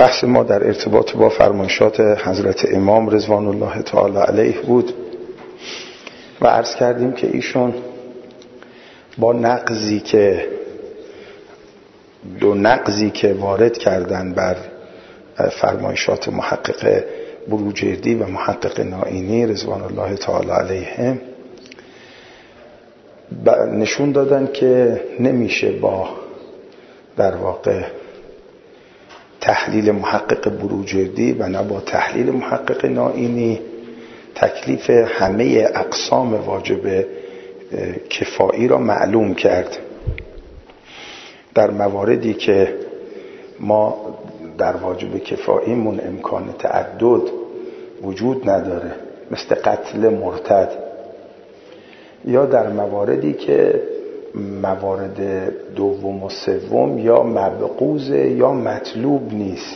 بحث ما در ارتباط با فرمایشات حضرت امام رضوان الله تعالی علیه بود و عرض کردیم که ایشون با دو نقضی که وارد کردن بر فرمایشات محقق بروجردی و محقق نائینی رضوان الله تعالی علیهم نشون دادن که نمیشه با در واقع تحلیل محقق بروجردی و نه با تحلیل محقق نائینی تکلیف همه اقسام واجب کفایی را معلوم کرد. در مواردی که ما در واجب کفاییمون امکان تعدد وجود نداره، مثل قتل مرتد، یا در مواردی که موارد دوم و سوم یا مبغوض یا مطلوب نیست،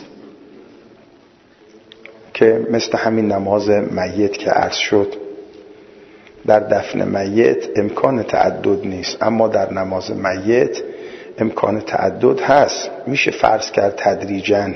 که مثل همین نماز میت که عرض شد. در دفن میت امکان تعدد نیست، اما در نماز میت امکان تعدد هست. میشه فرض کرد تدریجاً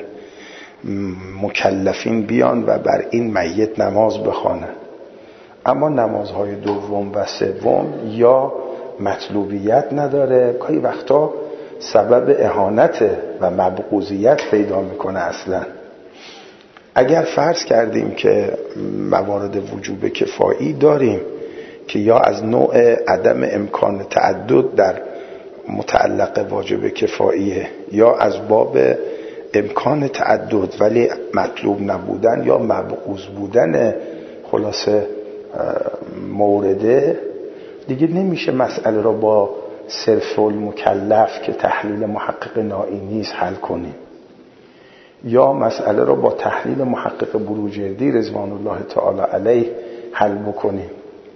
مکلفین بیان و بر این میت نماز بخوانن، اما نمازهای دوم و سوم یا مطلوبیت نداره، گاهی وقتا سبب اهانت و مبغوضیت پیدا میکنه. اصلا اگر فرض کردیم که موارد وجوب کفایی داریم که یا از نوع عدم امکان تعدد در متعلق واجب کفاییه، یا از باب امکان تعدد ولی مطلوب نبودن یا مبغوض بودن خلاصه مورده، دیگه نمیشه مسئله را با صرف المکلف که تحلیل محقق نائینی است حل کنیم، یا مسئله را با تحلیل محقق بروجردی رضوان الله تعالی علیه حل بکنیم.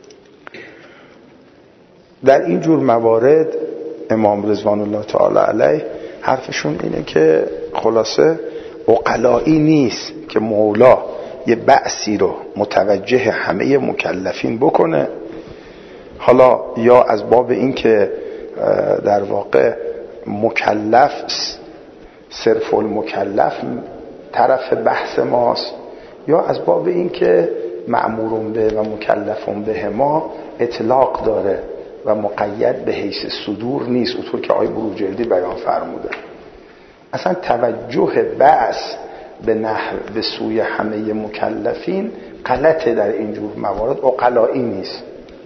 در این جور موارد امام رضوان الله تعالی علیه حرفشون اینه که خلاصه عقلایی نیست که مولا یه بحثی رو متوجه همه مکلفین بکنه، حالا یا از باب این که در واقع مکلف صرف المکلف طرف بحث ماست، یا از باب این که مأمورون به و مکلفون به ما اطلاق داره و مقید به حیث صدور نیست، اونطور که آقای بروجردی بیان فرموده. اصلا توجه بحث به سوی همه مکلفین غلطه در اینجور موارد، عقلایی نیست.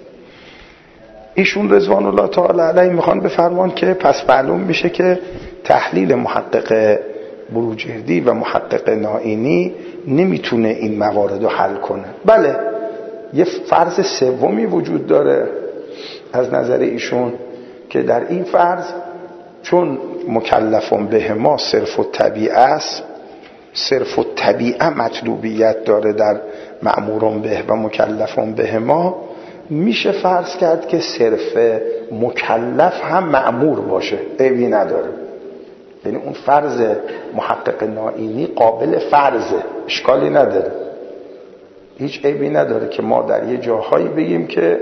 ایشون رضوان الله تعالی علیه میخوان بفرمان که پس معلوم میشه که تحلیل محقق بروجردی و محقق نائینی نمیتونه این موارد رو حل کنه. بله، یه فرض سومی وجود داره از نظر ایشون که در این فرض چون مکلفون به ما صرف الطبیعه است، صرف الطبیعه مطلوبیت داره در مأمورون به و مکلفون به ما، میشه فرض کرد که صرف مکلف هم مأمور باشه، عیبی نداره. یعنی اون فرض محقق نائینی قابل فرضه، اشکالی نداره، هیچ عیبی نداره که ما در یه جاهایی بگیم که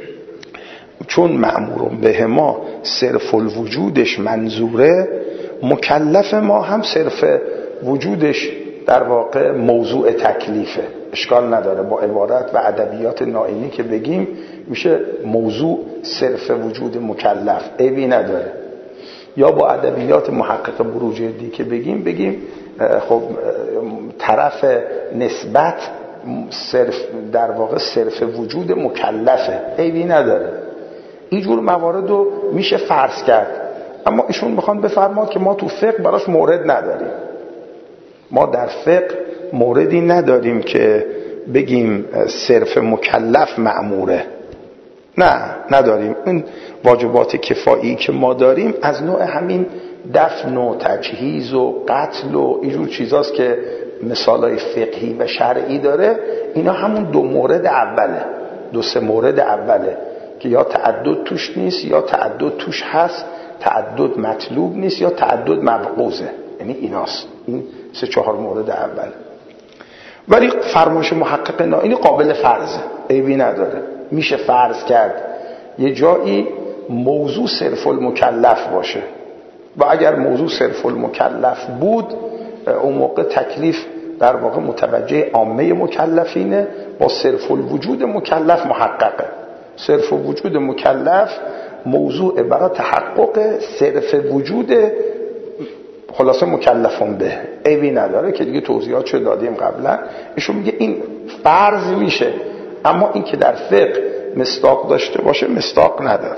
چون مأمورون به ما صرف الوجودش منظوره، مکلف ما هم صرف وجودش در واقع موضوع تکلیفه، اشکال نداره. با عبارت و ادبیات نائینی که بگیم میشه موضوع صرف وجود مکلف، عیبی نداره. یا با ادبیات محقق بروجردی که بگیم خب طرف نسبت صرف در واقع صرف وجود مکلفه، عیبی نداره. اینجور موارد رو میشه فرض کرد، اما ایشون میخوان بفرماد که ما تو فقه براش مورد نداریم. ما در فقه موردی نداریم که بگیم صرف مکلف مأموره، نه نداریم. این واجبات کفایی که ما داریم از نوع همین دفن و تجهیز و قتل و اینجور چیزاست که مثالای فقهی و شرعی داره. اینا همون دو مورد اوله، دو سه مورد اوله که یا تعدد توش نیست یا تعدد توش هست، تعدد مطلوب نیست یا تعدد مبغوضه، یعنی ایناست، این سه چهار مورد اول. ولی فرمایش محقق نائینی قابل فرضه، عیبی نداره، میشه فرض کرد یه جایی موضوع صرف المکلف باشه و اگر موضوع صرف المکلف بود اون موقع تکلیف در واقع متوجه عامه مکلفینه، با صرف الوجود مکلف محققه. صرف الوجود مکلف موضوع برای تحقق صرف وجود خلاصه مکلفون به عیبی نداره که دیگه توضیحاتشو دادیم قبلا. ایشون میگه این فرض میشه، اما این که در فقه مصداق داشته باشه مصداق نداره.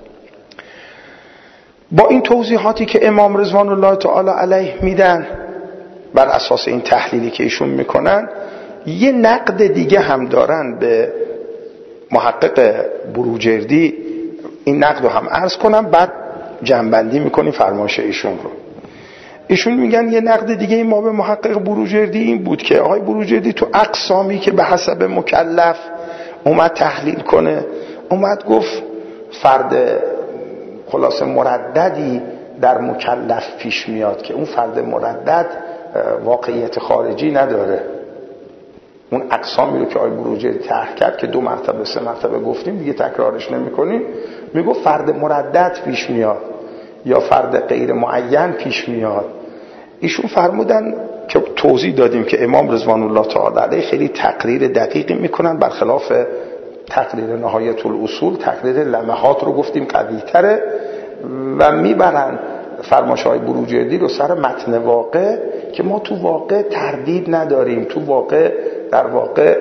با این توضیحاتی که امام رضوان الله تعالی علیه میدن بر اساس این تحلیلی که ایشون میکنن، یه نقد دیگه هم دارن به محقق بروجردی. این نقد رو هم عرض کنم بعد جنبندی میکنیم فرمایش ایشون رو. ایشون میگن یه نقد دیگه ما به محقق بروجردی این بود که آقای بروجردی تو اقسامی که به حسب مکلف اومد تحلیل کنه، اومد گفت فرد خلاصه مرددی در مکلف پیش میاد که اون فرد مردد واقعیت خارجی نداره. اون اقسامی رو که آقای بروجردی طرح کرد که 2 مرتبه 3 مرتبه گفتیم دیگه تکرارش نمی‌کنیم، میگه فرد مردد پیش میاد یا فرد غیر معین پیش میاد. ایشون فرمودن که توضیح دادیم که امام رضوان الله تعالی علیه خیلی تقریر دقیقی میکنن، برخلاف تقریر نهایت الاصول. تقریر لمحات رو گفتیم قوی تره و میبرن فرمایش‌های بروجردی رو سر متن واقع که ما تو واقع تردید نداریم. تو واقع در واقع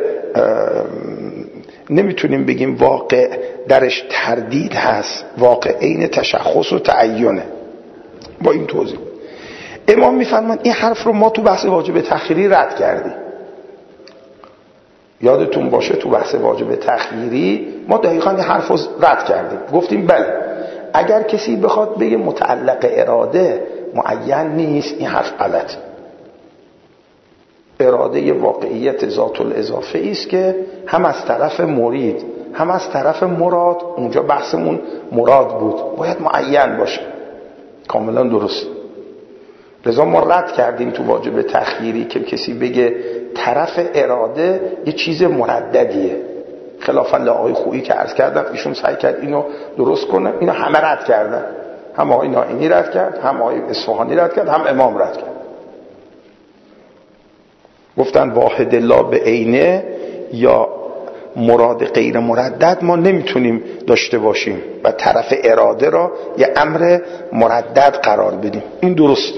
نمیتونیم بگیم واقع درش تردید هست، واقع عین تشخص و تعینه. با این توضیح امام میفرمان این حرف رو ما تو بحث واجب تخییری رد کردیم. یادتون باشه تو بحث واجب تخییری ما دقیقاً این حرف رو رد کردیم. گفتیم بله اگر کسی بخواد بگه متعلق اراده معین نیست، این حرف غلط. اراده واقعیت ذات الاضافه است که هم از طرف مرید هم از طرف مراد، اونجا بحثمون مراد بود، باید معین باشه. کاملا درست. لذا ما رد کردیم تو واجب تخییری که کسی بگه طرف اراده یه چیز مرددیه، خلافا لآقای خویی که عرض کردم ایشون سعی کرد اینو درست کنه. اینو همه رد کردن، هم آقای نائینی رد کرد، هم آقای اصفهانی رد کرد، هم امام رد کرد. گفتن واحد لا به عینه یا مراد غیر مردد ما نمیتونیم داشته باشیم و طرف اراده را یه امر مردد قرار بدیم. این درسته،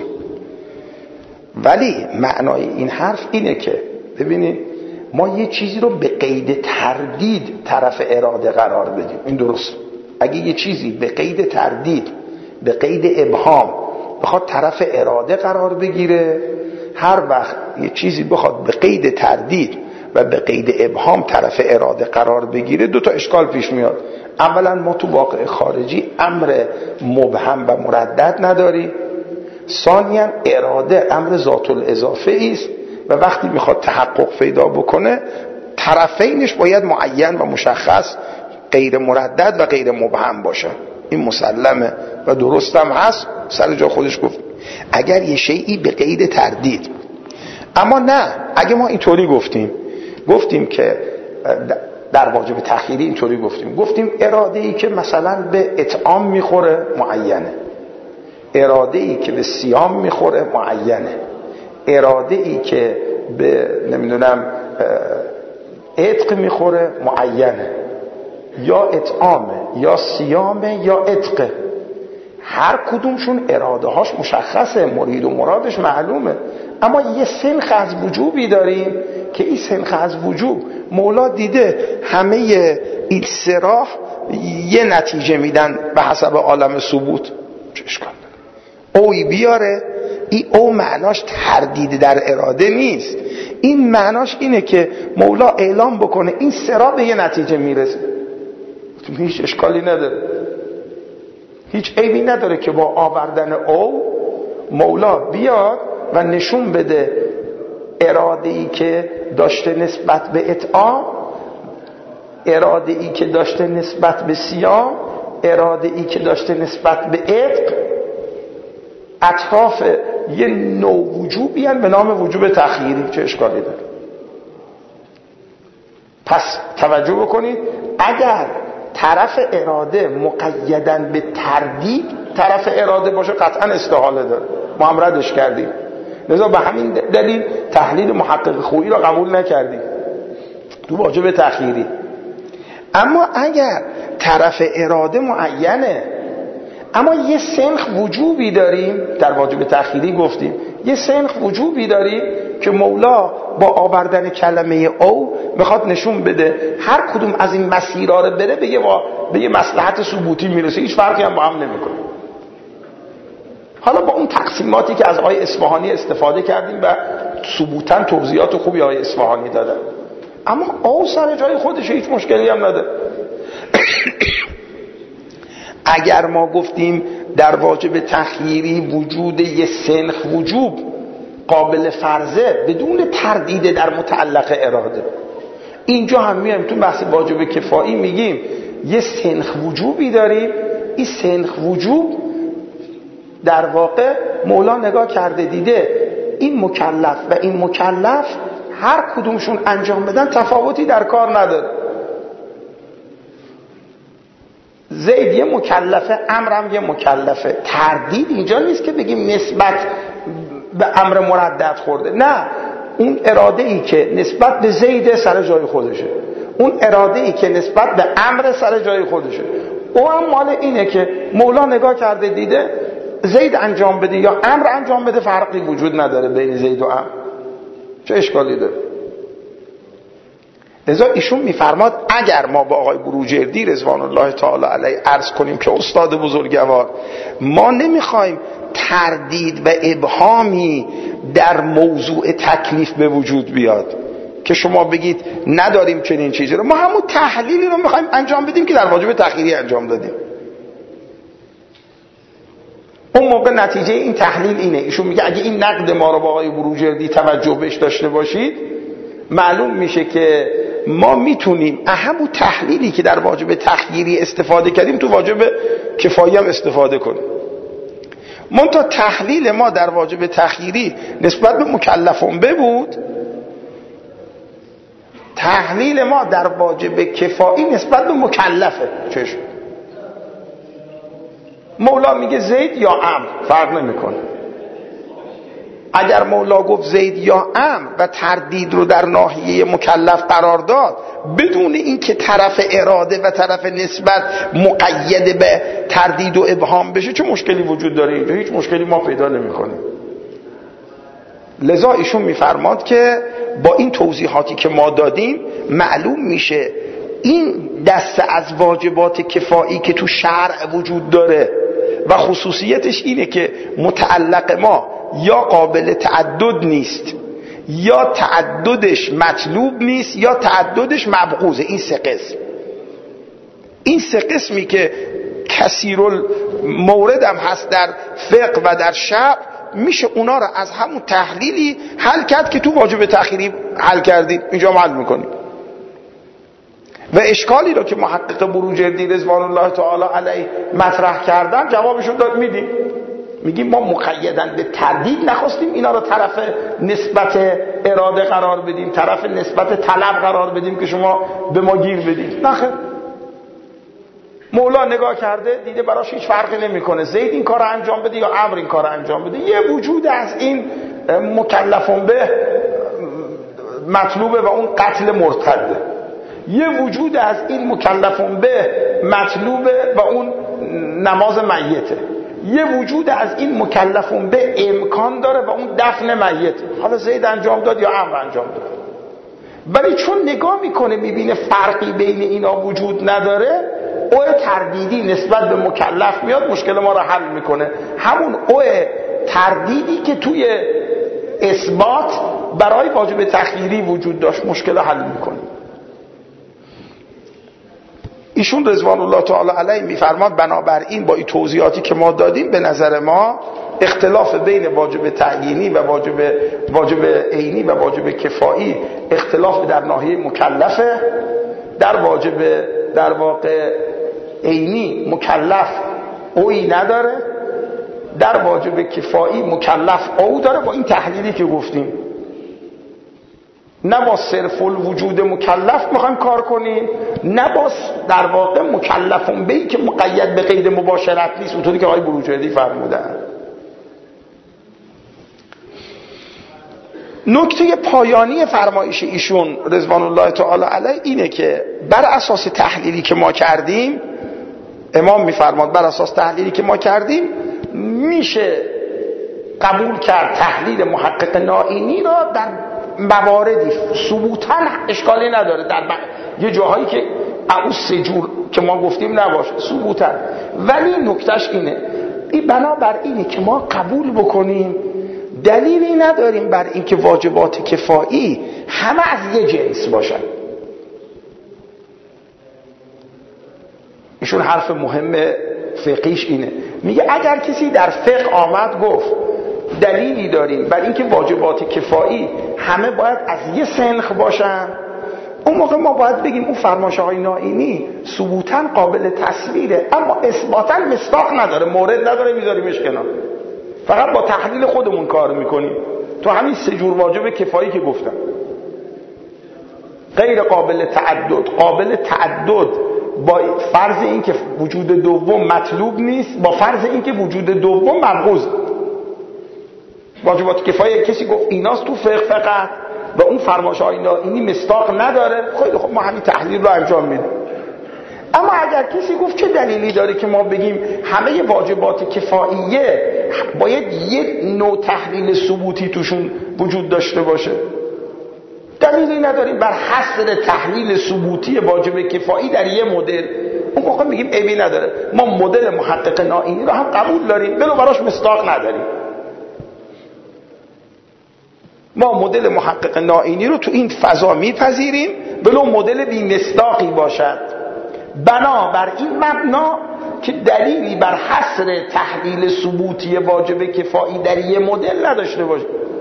ولی معنای این حرف اینه که ببینید ما یه چیزی رو به قید تردید طرف اراده قرار بدیم. این درست. اگه یه چیزی به قید تردید به قید ابهام بخواد طرف اراده قرار بگیره، هر وقت یه چیزی بخواد به قید تردید و به قید ابهام طرف اراده قرار بگیره 2 تا اشکال پیش میاد. اولا ما تو واقع خارجی امر مبهم و مردد نداریم. ثانیاً اراده امر ذات الاضافه است و وقتی میخواد تحقق پیدا بکنه طرفینش باید معین و مشخص، غیر مردد و غیر مبهم باشه. این مسلمه و درستم هست، سر جا خودش گفت اگر یه شیئی به قید تردید. اما نه، اگه ما اینطوری گفتیم که در واجب تخییری اینطوری گفتیم اراده‌ای که مثلا به اطعام میخوره معینه، اراده‌ای که به صیام میخوره معینه، اراده‌ای که به نمیدونم عتق میخوره معینه، یا اطعامه یا صیامه یا عتقه. هر کدومشون اراده هاش مشخصه، مرید و مرادش معلومه. اما یه سنخ از وجوبی داریم که این سنخ از وجوب مولا دیده همه این سراح یه نتیجه میدن به حسب عالم ثبوت. چه اشکال داره اوی بیاره؟ این او معناش تردید در اراده نیست. این معناش اینه که مولا اعلام بکنه این سراح به یه نتیجه میرسه. هیچ اشکالی نداره، هیچ عیبی نداره که با آوردن او مولا بیاد و نشون بده اراده‌ای که داشته نسبت به اطعام، اراده‌ای که داشته نسبت به صیام، اراده‌ای که داشته نسبت به عتق اطراف یه نوع وجوبی هست به نام وجوب تخییری. چه اشکالی داره؟ پس توجه بکنید، اگر طرف اراده مقیدن به تردید طرف اراده باشه قطعا استحاله داره، ما هم ردش کردیم. لذا به همین دلیل تحلیل محقق خویی را قبول نکردیم تو واجب تخییری. اما اگر طرف اراده معینه، اما یه سنخ وجوبی داریم، در واجب تخییری گفتیم یه سنخ وجوبی داریم که مولا با آوردن کلمه او میخواد نشون بده هر کدوم از این مسیرها رو بره به یه مصلحت ثبوتی میرسه، هیچ فرقی هم با هم نمیکنه. حالا با اون تقسیماتی که از آقای اصفهانی استفاده کردیم و ثبوتاً توضیحات خوبی آقای اصفهانی دادن، اما او سر جای خودشه، هیچ مشکلی هم نداره. اگر ما گفتیم در واجب تخییری وجود یه سنخ وجوب قابل فرضه بدون تردید در متعلق اراده، اینجا هم میایم تو بحث واجب کفایی میگیم یه سنخ وجوبی داریم. این سنخ وجوب در واقع مولا نگاه کرده دیده این مکلف و این مکلف هر کدومشون انجام بدن تفاوتی در کار نداره. زید یه مکلفه، امرم یه مکلفه. تردید اینجا نیست که بگیم نسبت به امر مردد خورده، نه، اون اراده ای که نسبت به زید سر جای خودشه، اون اراده ای که نسبت به امر سر جای خودشه. او هم مال اینه که مولا نگاه کرده دیده زید انجام بده یا امر انجام بده فرقی وجود نداره بین زید و امر، چه اشکالی داره؟ لذا ایشون میفرماد اگر ما با آقای بروجردی رضوان الله تعالی علیه عرض کنیم که استاد بزرگوار ما نمیخوایم تردید و ابهامی در موضوع تکلیف به وجود بیاد که شما بگید نداریم چنین چیزی رو، ما همون تحلیلی رو میخوایم انجام بدیم که در واجب تخییری انجام دادیم. اون موقع نتیجه این تحلیل اینه، ایشون میگه اگه این نقد ما رو با آقای بروجردی توجه بهش داشته باشید معلوم میشه که ما میتونیم همون تحلیلی که در واجب تخییری استفاده کردیم تو واجب کفایی هم استفاده کنیم. منتها تحلیل ما در واجب تخییری نسبت به مکلفون بود، تحلیل ما در واجب کفایی نسبت به مکلفه. چشم مولا میگه زید یا امر فرق نمیکنه. اگر مولا گفت زید یا امر و تردید رو در ناحیه مکلف قرار داد بدون اینکه طرف اراده و طرف نسبت مقید به تردید و ابهام بشه، چه مشکلی وجود داره؟ اینجا هیچ مشکلی ما پیدا نمی‌کنیم. لذا ایشون میفرماد که با این توضیحاتی که ما دادیم معلوم میشه این دسته از واجبات کفایی که تو شرع وجود داره و خصوصیتش اینه که متعلق ما یا قابل تعدد نیست، یا تعددش مطلوب نیست، یا تعددش مبغوضه. این سه قسمی که کثیرالمورد هم هست در فقه و در شرع، میشه اونا رو از همون تحلیلی حل کرد که تو واجب تخییری حل کردیم اینجا حل میکنیم. و اشکالی رو که محقق بروجردی رضوان الله تعالی علیه مطرح کردن جوابشو داد میدیم. میگیم ما مقیدن به تردید نخواستیم اینا رو طرف نسبت اراده قرار بدیم، طرف نسبت طلب قرار بدیم که شما به ما گیر بدید. نخیر، مولا نگاه کرده دیده براش هیچ فرقی نمیکنه زید این کار انجام بده یا امر این کار انجام بده. یه وجود از این مکلفون به مطلوبه و اون قتل مرتده، یه وجود از این مکلفون به مطلوبه و اون نماز میته، یه وجود از این مکلفون به امکان داره و اون دفن میته. حالا زید انجام داد یا امر انجام داد، ولی چون نگاه میکنه میبینه فرقی بین اینا وجود نداره، او تردیدی نسبت به مکلف میاد مشکل ما رو حل میکنه. همون او تردیدی که توی اثبات برای واجب تخییری وجود داشت مشکل حل میکنه. ایشون رضوان الله تعالی علیه میفرماد بنابراین با این توضیحاتی که ما دادیم به نظر ما اختلاف بین واجب تعیینی و واجب عینی و واجب کفایی اختلاف در ناحیه مکلفه. در واجب در واقع عینی مکلف اویی نداره، در واجب کفایی مکلف او داره. با این تحلیلی که گفتیم نه با صرف الوجود مکلف میخوایم کار کنیم، نه با در واقع مکلفون بهی که مقید به قید مباشرت نیست، اونطوری که آقای بروجردی فرمودن. نکته پایانی فرمایش ایشون رضوان الله تعالی علیه اینه که بر اساس تحلیلی که ما کردیم، امام میفرماد بر اساس تحلیلی که ما کردیم میشه قبول کرد تحلیل محقق نائینی را در مواردی ثبوتاً اشکالی نداره، در یه جاهایی که اون سه جور که ما گفتیم نباشه ثبوتاً. ولی نکتهش اینه، این بنابر اینه که ما قبول بکنیم دلیلی نداریم بر اینکه واجبات کفایی همه از یه جنس باشن. ایشون حرف مهم فقهیش اینه، میگه اگر کسی در فقه آمد گفت دلیلی داریم بر اینکه واجبات کفایی همه باید از یه سنخ باشن، اون موقع ما باید بگیم اون فرمایش‌های نائینی ثبوتاً قابل تصویره اما اثباتاً مصداق نداره، مورد نداره، میذاریمش کنار، فقط با تحلیل خودمون کار میکنیم. تو همین سه جور واجب کفایی که گفتم، غیر قابل تعدد، قابل تعدد با فرض این که وجود دوم مطلوب نیست، با فرض این که وجود دوم ملحوظ. واجبات کفایی کسی گفت ایناست تو فقه فقط و اون فرمایش‌های نائینی مصداق نداره، خیلی خب ما همین تحلیل رو انجام میدیم. اما اگر کسی گفت چه دلیلی داره که ما بگیم همه واجبات کفاییه باید یک نوع تحلیل ثبوتی توشون وجود داشته باشه، دلیلی نداریم بر حصر تحلیل ثبوتی واجب کفایی در یه مدل، اون موقع میگیم عیبی نداره، ما مدل محقق نائینی رو هم قبول داریم ولو براش مصداق نداریم. ما مدل محقق نائینی رو تو این فضا میپذیریم ولو مدل بی مصداقی باشد، بنابر این مبنا که دلیلی بر حصر تحلیل ثبوتی واجب کفایی در یه مدل نداشته باشه.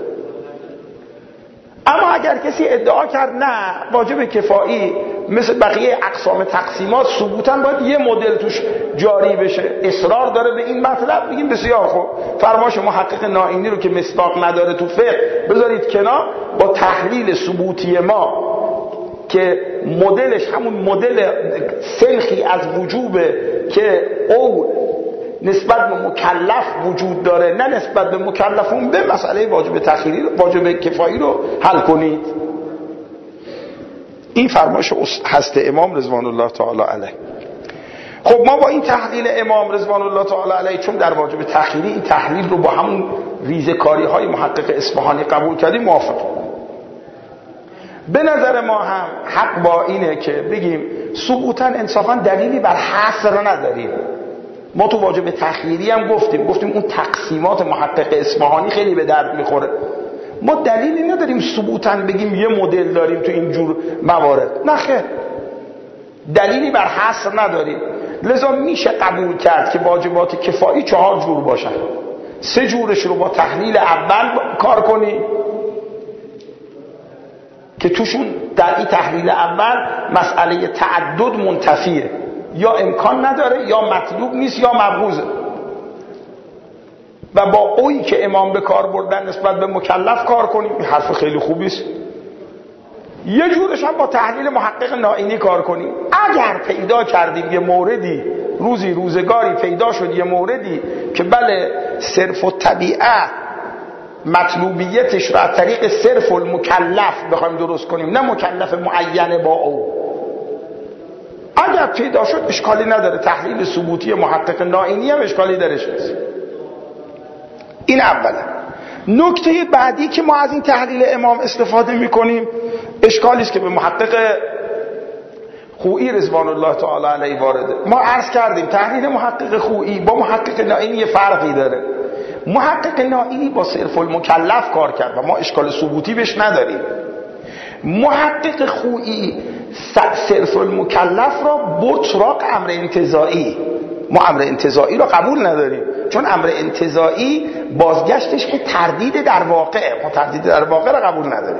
اما اگر کسی ادعا کرد نه واجب کفایی مثل بقیه اقسام تقسیمات ثبوتاً باید یه مدل توش جاری بشه، اصرار داره به این مطلب، بگیم بسیار خوب، فرمایش محقق نائینی رو که مصداق نداره تو فقه بذارید کنار، با تحلیل ثبوتی ما که مدلش همون مدل سنخی از وجوبه که او نسبت به مکلف وجود داره نه نسبت به مکلفون، به مسئله واجب تخیری واجب کفایی رو حل کنید. این فرمایش هست امام رضوان الله تعالی علیه. خب ما با این تحلیل امام رضوان الله تعالی علیه چون در واجب تخیری این تحلیل رو با همون ریزکاری های محقق اصفهانی قبول کردیم موافقیم. به نظر ما هم حق با اینه که بگیم ثبوتاً انصافاً دلیلی بر حصر نداریم. ما تو واجب تخییری هم گفتیم اون تقسیمات محقق اصفهانی خیلی به درد میخوره، ما دلیلی نداریم ثبوتاً بگیم یه مدل داریم تو این جور موارد، نه خیر، دلیلی بر حصر نداریم. لذا میشه قبول کرد که واجبات کفایی 4 جور باشن، 3 جورش رو با تحلیل اول کار کنی که توشون در این تحلیل اول مسئله تعدد منتفیه، یا امکان نداره یا مطلوب نیست یا مبغوضه، و با اویی که امام به کار بردن نسبت به مکلف کار کنیم، این حرف خیلی خوبی است. یه جورش هم با تحلیل محقق نائینی کار کنیم. اگر پیدا کردیم یه موردی روزگاری پیدا شد یه موردی که بله صرف و طبیعه مطلوبیتش رو از طریق صرف المکلف بخوایم درست کنیم نه مکلف معین با او، اگر پیدا شد اشکالی نداره، تحلیل ثبوتی محقق نائینی هم اشکالی درش نیست. این اوله. نکته بعدی که ما از این تحلیل امام استفاده میکنیم اشکالی است که به محقق خویی رضوان الله تعالی علیه وارده. ما عرض کردیم تحلیل محقق خویی با محقق نائینی یه فرقی داره. محقق نائینی با صرف المکلف کار کرد و ما اشکال ثبوتی بهش نداریم. محقق خویی صرف المکلف را برد سراغ امر انتزاعی. ما امر انتزاعی را قبول نداریم، چون امر انتزاعی بازگشتش که تردید در واقع، ما تردید در واقع را قبول نداریم.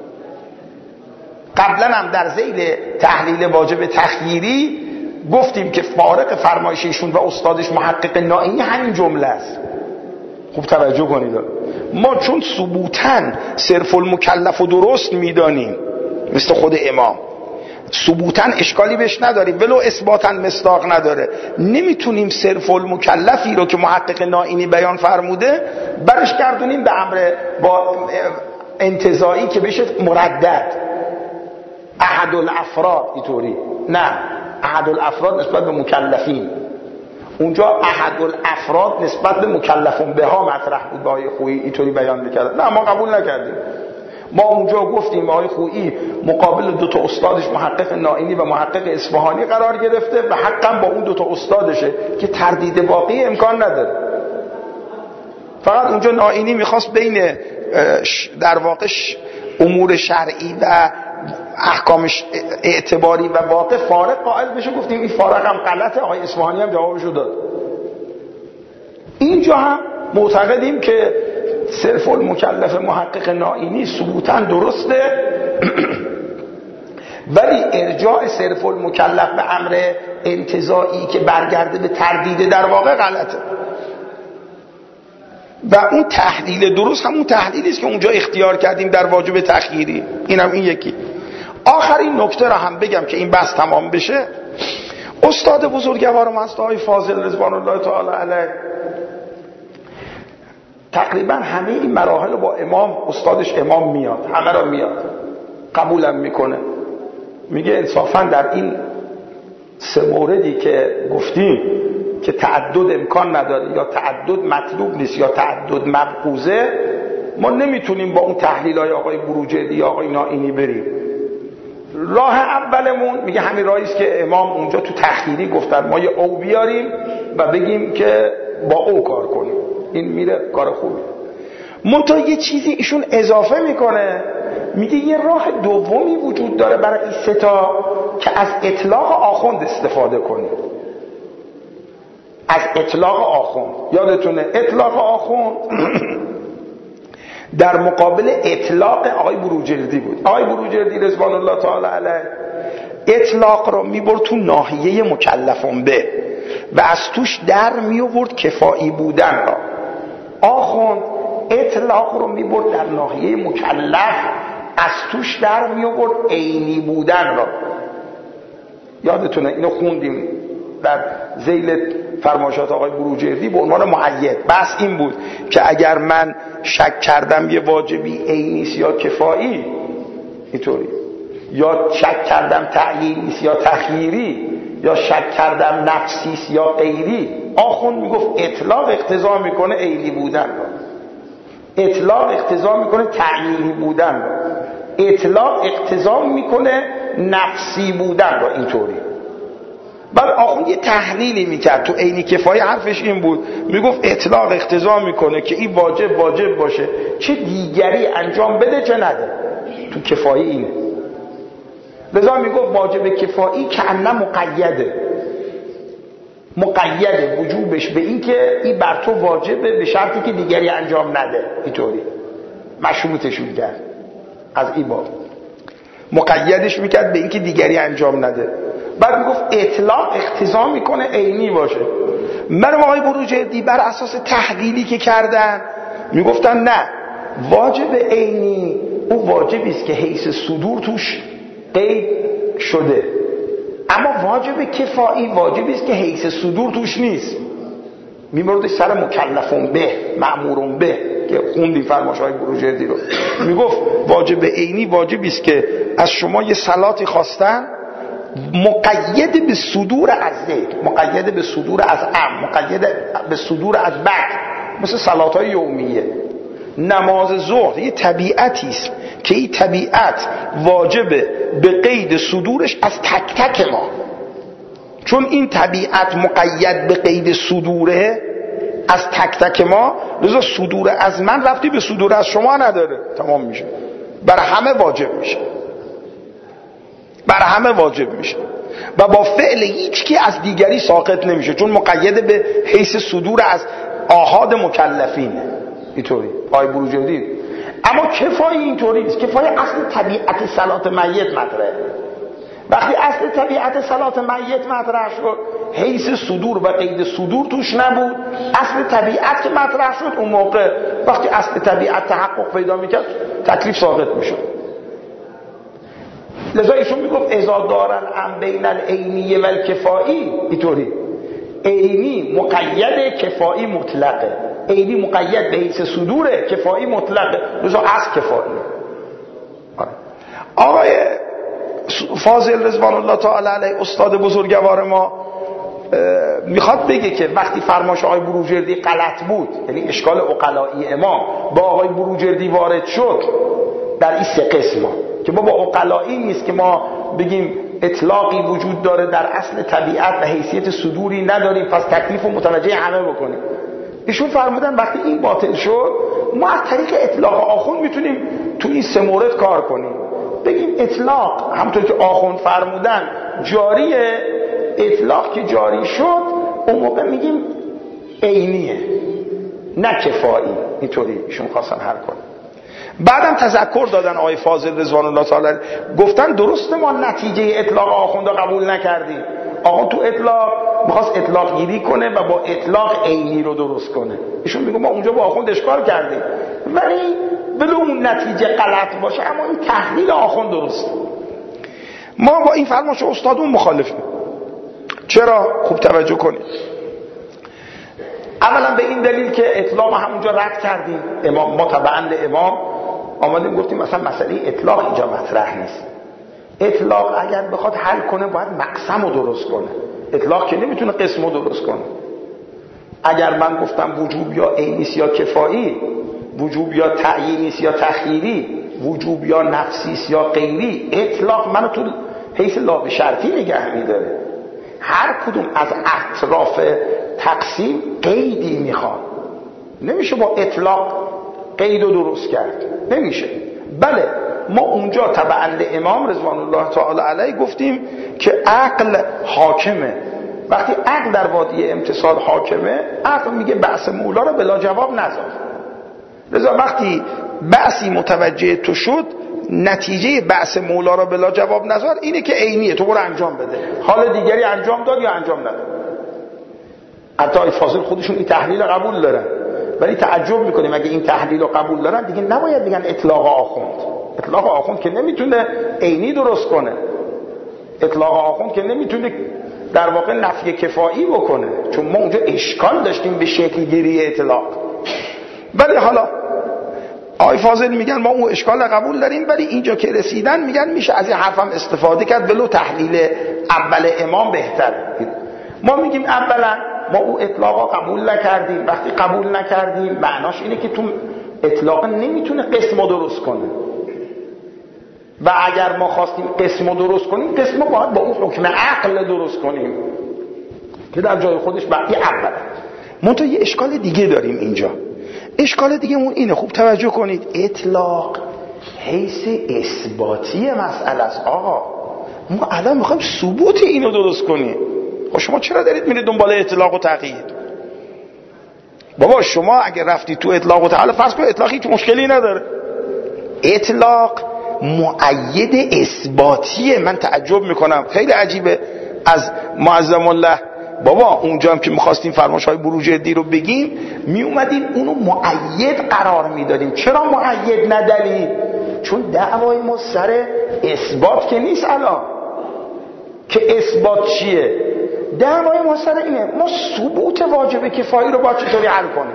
قبلا هم در ذیل تحلیل واجب تخییری گفتیم که فارق فرمایششون و استادش محقق نائینی همین جمله است. خوب توجه کنید، ما چون ثبوتاً صرف المکلف و درست میدانیم مثل خود امام، ثبوتاً اشکالی بهش نداریم ولو اثباتاً مصداق نداره، نمیتونیم صرف المکلفی رو که محقق نائینی بیان فرموده برش گردونیم به امر با انتزاعی که بشه مردد، احد الافراد اینطوری، نه احد الافراد نسبت به مکلفین، اونجا احد الافراد نسبت به مکلفون به ها مطرح بود. با آقای خویی اینطوری بیان میکرد، نه ما قبول نکردیم. ما اونجا گفتیم آقای خویی مقابل دو تا استادش محقق نائینی و محقق اصفهانی قرار گرفته و حقا با اون دو تا استادشه که تردید واقعی امکان نداره. فقط اونجا نائینی میخواست بین در واقع امور شرعی و احکامش اعتباری و واقع فارق قائل بشه، گفتیم این فارق هم غلطه. آقای اصفهانی هم جوابشو داد. اینجا هم معتقدیم که صرف المکلف محقق نائینی ثبوتاً درسته ولی ارجاع صرف المکلف به امر انتزاعی که برگرده به تردید در واقع غلطه. و اون تحلیل درست همون تحلیلی است که اونجا اختیار کردیم در واجب تخییری. اینم این یکی. آخرین نکته را هم بگم که این بحث تمام بشه. استاد بزرگوارم هست آقای فاضل رضوان الله تعالی علیه، تقریبا همه این مراحل با امام، استادش امام میاد، همه را میاد، قبولم میکنه، میگه انصافا در این سه موردی که گفتیم که تعدد امکان نداره یا تعدد مطلوب نیست یا تعدد مبغوضه، ما نمیتونیم با اون تحلیل‌های آقای بروجردی یا آقای نائینی بریم. راه اولمون میگه همین راهی است که امام اونجا تو تخییری گفتن ما یه او بیاریم و بگیم که با او کار کنیم، این میره کار خوبی. منتها یه چیزی ایشون اضافه میکنه، میگه یه راه دومی وجود داره برای این سه تا که از اطلاق آخوند استفاده کنیم. از اطلاق آخوند، یادتونه اطلاق آخوند در مقابل اطلاق آقای بروجردی بود. آقای بروجردی رضوان الله تعالی علیه اطلاق رو میبرد تو ناحیه مکلفون به و از توش در میورد کفایی بودن را. آخوند اطلاق رو میبرد در ناحیه مکلف، از توش در میورد عینی بودن را. یادتونه اینو خوندیم در ذیل فرمایشات آقای بروجردی به عنوان مؤید. بحث این بود که اگر من شک کردم یه واجبی عینی یا کفایی اینطوری، یا شک کردم تعیینی یا تخییری، یا شک کردم نفسی یا غیری، آخوند میگفت اطلاق اقتضا میکنه عینی بودن را، اطلاق اقتضا میکنه تعیینی بودن را، اطلاق اقتضا میکنه نفسی بودن را. اینطوری بعد آخوند یه تحلیلی میکرد تو عینی کفایی، حرفش این بود، میگفت اطلاق اقتضا میکنه که این واجب باشه، چه دیگری انجام بده چه نده. تو کفایی اینه. لذا میگفت واجب کفایی که انه مقیده وجوبش به این که این بر تو واجبه به شرطی که دیگری انجام نده. اینطوری مشروطشون کرد، از این باب مقیدش میکرد به این که دیگری انجام نده. بعد میگفت اطلاق اقتضا میکنه عینی باشه. من آقای بروجردی بر اساس تحلیلی که کردن میگفتن نه، واجب عینی او واجبی است که حیث صدور توش قید شده، اما واجب کفایی واجبی است که حیث صدور توش نیست. میبردش سر مکلفون به، مأمورون به که خوندیم فرمایش‌های بروجردی رو. میگفت واجب عینی واجبی است که از شما یه صلاتی خواستن مقید به صدور از زید، مقید به صدور از مقید به صدور از بعد، مثل صلات‌های یومیه. نماز ظهر یه طبیعتی است که این طبیعت واجبه به قید صدورش از تک تک ما، چون این طبیعت مقید به قید صدوره از تک تک ما، لذا صدور از من ربطی به صدور از شما نداره، تمام میشه، برای همه واجب میشه، برای همه واجب میشه و با فعل هیچ کی از دیگری ساقط نمیشه، چون مقید به حیث صدور از آحاد مکلفینه. اینطوری آقای بروجردی. اما کفایی اینطوری نیست. کفایی اصل طبیعت صلات میت مطرحه. وقتی اصل طبیعت صلات میت مطرح شد، حیث صدور و قید صدور توش نبود، اصل طبیعت که مطرح شد، اون موقع وقتی اصل طبیعت تحقق پیدا میکرد تکلیف ساقط میشد. لذا ایشون میگفت اذا دارن ام بین العینی و الکفایی، اینطوری عینی مقید، کفایی مطلقه. عینی مقید به حیث صدوره، کفایی مطلقه، لذا از کفایی. آقای فاضل رضوان الله تعالی علیه استاد بزرگوار ما میخواد بگه که وقتی فرمایش آقای بروجردی غلط بود، یعنی اشکال عقلایی امام با آقای بروجردی وارد شد در این سه قسم که با عقلایی نیست که ما بگیم اطلاقی وجود داره در اصل طبیعت و حیثیت صدوری نداریم پس تکلیف رو متوجه همه بکنیم. ایشون فرمودن وقتی این باطل شد ما از طریق اطلاق آخوند میتونیم تو این سه مورد کار کنیم. بگیم اطلاق همونطور که آخوند فرمودن جاریه، اطلاق که جاری شد اون موقع میگیم عینیه نه کفایی. اینطوری ایشون خواستن حل کنن. بعدم تذکر دادن آقای فاضل رضوان الله تعالی، گفتن درسته ما نتیجه اطلاق آخوند رو قبول نکردیم. آخوند تو اطلاق میخواست اطلاق گیری کنه و با اطلاق عینی رو درست کنه. ایشون میگه ما اونجا با آخوند اشکال کردیم، ولی بلو اون نتیجه غلط باشه اما این تحلیل آخوند درسته. ما با این فرمایش استادون مخالفیم. چرا؟ خوب توجه کنید. اولا به این دلیل که اطلاق همونجا رد کردیم، امام ما تبعاً امام آمدیم گفتیم مثلا مسئله اطلاق اینجا مطرح نیست. اطلاق اگر بخواد حل کنه باید مقسم رو درست کنه. اطلاق که نمیتونه قسم رو درست کنه. اگر من گفتم وجوب یا عینیست یا کفایی، وجوب یا تعیینیست یا تخییری، وجوب یا نفسیست یا غیری، اطلاق منو تو حیث لابه شرطی نگه میداره. هر کدوم از اطراف تقسیم قیدی میخواد. نمیشه با اطلاق قید رو درست کرد، نمیشه. بله ما اونجا تبعاً امام رضوان الله تعالی علیه گفتیم که عقل حاکمه. وقتی عقل در وادی امتصال حاکمه، عقل میگه بحث مولا رو بلا جواب نذار. لذا وقتی بحثی متوجه تو شد، نتیجه بحث مولا را بلا جواب نذار اینه که عینیه، تو برو انجام بده. حال دیگری انجام داد یا انجام نداد. حتی ای فاضل خودشون این تحلیل قبول دارن، ولی تعجب میکنیم اگه این تحلیل رو قبول دارن دیگه نباید بگن اطلاق آخوند. اطلاق آخوند که نمیتونه عینی درست کنه، اطلاق آخوند که نمیتونه در واقع نفی کفایی بکنه، چون ما اونجا اشکال داشتیم به شکل گیری اطلاق. ولی حالا آقای فاضل میگن ما اون اشکال قبول داریم، ولی اینجا که رسیدن میگن میشه از این حرفم استفاده کرد، ولو تحلیل اول امام بهتر. ما میگیم اولا ما اون اطلاق قبول نکردیم. وقتی قبول نکردیم معناش اینه که تو اطلاق نمیتونه قسم درست کنه، و اگر ما خواستیم قسم درست کنیم قسم باید با اون حکم عقل درست کنیم که در جای خودش بقیه اولا. منتها یه اشکال دیگه داریم اینجا. اشکال دیگه اون اینه، خوب توجه کنید، اطلاق حیث اثباتی مسئله است. آقا ما الان میخوایم ثبوت اینو درست کنیم. خب شما چرا دارید میرید دنبال اطلاق و تقیید؟ بابا شما اگر رفتی تو اطلاق و تقیید، فرض کن اطلاق هیچ مشکلی نداره. اطلاق مؤید اثباتیه. من تعجب میکنم، خیلی عجیبه از معظم الله. بابا اونجا هم که میخواستیم فرمایش‌های بروجردی رو بگیم میومدیم اونو مؤید قرار میدادیم. چرا مؤید نداریم؟ چون دعوای ما سر اثبات که نیست. الان که اثبات چیه؟ دعوای ما سر اینه ما ثبوت واجب کفایی رو با چطوری حل کنیم.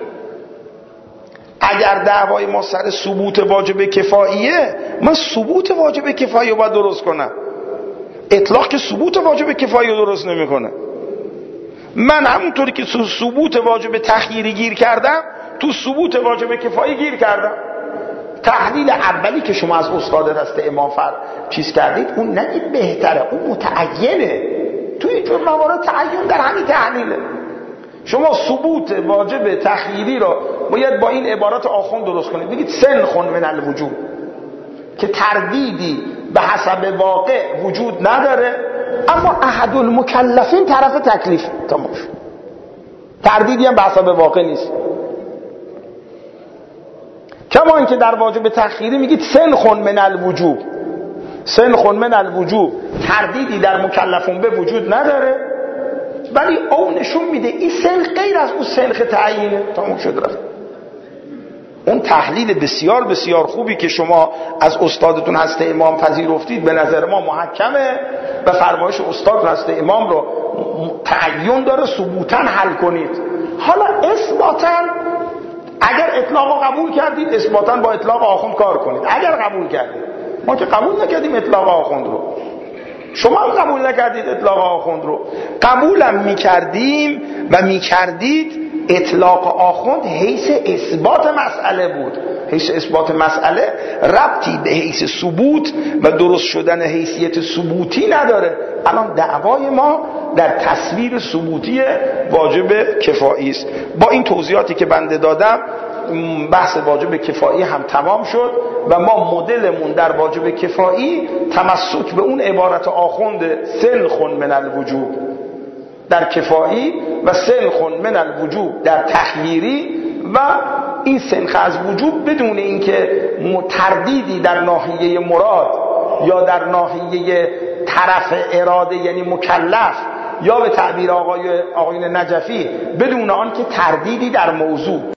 اگر دعوای ما سر ثبوت واجب کفاییه، من ثبوت واجب کفایی رو باید درست کنم. اطلاق که ثبوت واجب کفایی رو درست نمیکنه. من همونطوری که ثبوت واجب تخییری گیر کردم، تو ثبوت واجب کفایی گیر کردم. تحلیل اولی که شما از استاد دست امام چیز کردید اون نگید بهتره، اون متعینه. تو اینجور موارد تعین در همین تحلیله. شما ثبوت واجب تخییری رو باید با این عبارات آخوند درست کنید. بگید سنخ من الوجوب، که تردیدی به حسب واقع وجود نداره، اما احد المکلفین طرف تکلیف تمام شد. تردیدی هم به حسب واقع نیست. کما اینکه در واجب تخییری میگید سنخ من الوجوب، سنخ من الوجوب، تردیدی در مکلفون به وجود نداره، ولی اون نشون میده این سنخ غیر از اون سنخ تعیینه. تمام شد رفت. اون تحلیل بسیار بسیار خوبی که شما از استادتون هست امام پذیرفتید به نظر ما محکمه و فرمایش استاد هست امام رو تعین داره ثبوتاً حل کنید. حالا اثباتاً اطلاق قبول کردید اثباتاً با اطلاق آخوند کار کنید. اگر قبول کردید، ما که قبول نکردیم اطلاق آخوند رو، شما هم قبول نکردید اطلاق آخوند رو. قبولم میکردیم و میکردید اطلاق آخوند حیث اثبات مسئله بود. حیث اثبات مسئله ربطی به حیث ثبوت و درست شدن حیثیت ثبوتی نداره. الان دعوای ما در تصویر ثبوتی واجب کفایی است. با این توضیحاتی که بنده دادم بحث واجب کفایی هم تمام شد و ما مدلمون در واجب کفایی تمسک به اون عبارت آخوند سنخ من الوجوب در کفایی و سنخ من الوجوب در تخییری و این سنخ از وجوب بدون اینکه تردیدی در ناحیه مراد یا در ناحیه طرف اراده یعنی مکلف یا به تعبیر آقایون نجفی بدون آن که تردیدی در موضوع